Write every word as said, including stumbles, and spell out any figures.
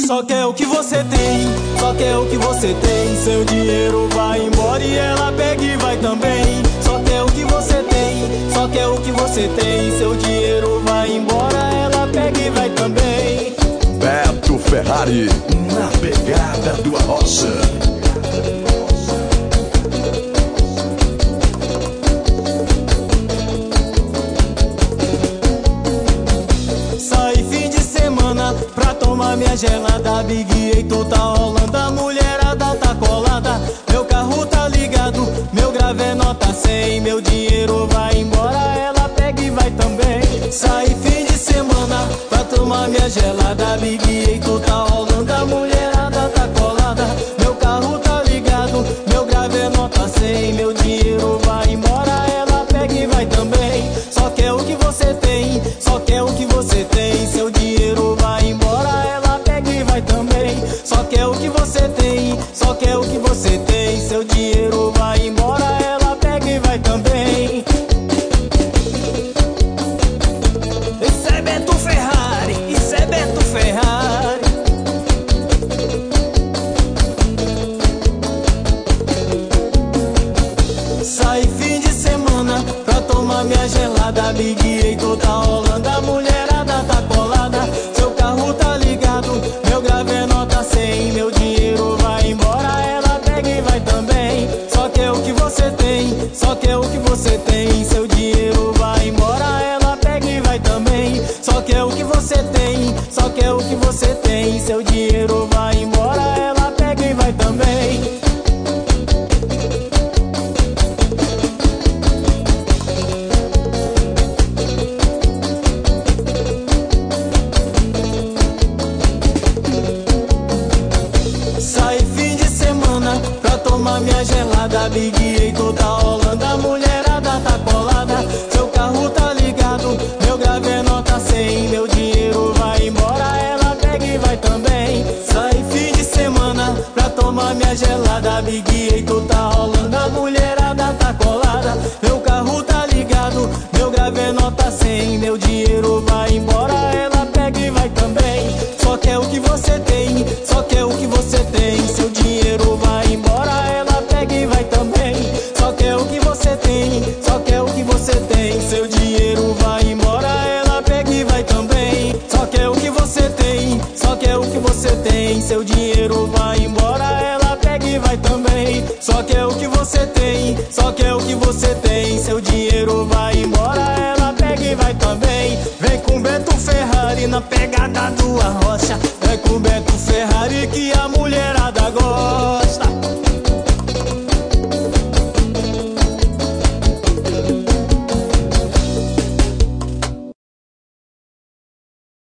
Só quer o que você tem, só quer o que você tem. Seu dinheiro vai embora e ela pega e vai também. Só quer o que você tem, só quer o que você tem. Seu dinheiro vai embora, ela pega e vai também. Beto Ferrari, na pegada do Arrocha. Pra tomar minha gelada, Big Eito tá rolando, a mulherada tá colada. Meu carro tá ligado, meu grave é nota cem. Meu dinheiro vai embora, ela pega e vai também. Sai fim de semana pra tomar minha gelada, Big Eito tá rolando, a mulherada tá colada. Meu carro tá ligado, meu grave é nota cem. Meu dinheiro vai embora, ela pega e vai também. Só quer o que você tem, só quer o que você tem. Seu dinheiro vai embora, ela pega e vai também. Só quer o que você tem, só quer o que você tem. Seu dinheiro vai embora, ela pega e vai também. Isso é Beto Ferrari, isso é Beto Ferrari. Sai fim de semana pra tomar minha gelada, Big Eito tá rolando, a mulherada tá colada. Seu carro tá ligado, meu grave é nota cem. Meu dinheiro vai embora, ela pega e vai também. Só quer o que você tem, só quer o que você tem. Seu dinheiro vai embora, ela pega e vai também. Só quer o que você tem, só quer o que você tem. Seu dinheiro vai embora, ela pega e vai também. Sai fim de semana pra tomar minha gelada, Big Eito tá rolando, a mulherada tá colada. Seu carro tá ligado, meu grave é nota cem. Meu dinheiro vai embora, ela pega e vai também. Sai fim de semana pra tomar minha gelada, Big Eito tá rolando, a mulherada tá colada. Meu carro tá ligado, meu grave é nota cem. Meu dinheiro vai embora, ela pega e vai também. Só quer o que você tem, só quer o que você tem. Seu dinheiro vai embora, ela pega e vai também. Só quer o que você tem, só quer o que você tem. Seu dinheiro vai embora, ela pega e vai também. Só quer o que você tem, só quer o que você tem. Seu dinheiro vai embora, ela pega e vai também. Só quer o que você tem, só quer o que você tem. Seu dinheiro vai embora, ela pega e vai também. Vem com Beto Ferrari na pegada do Arrocha.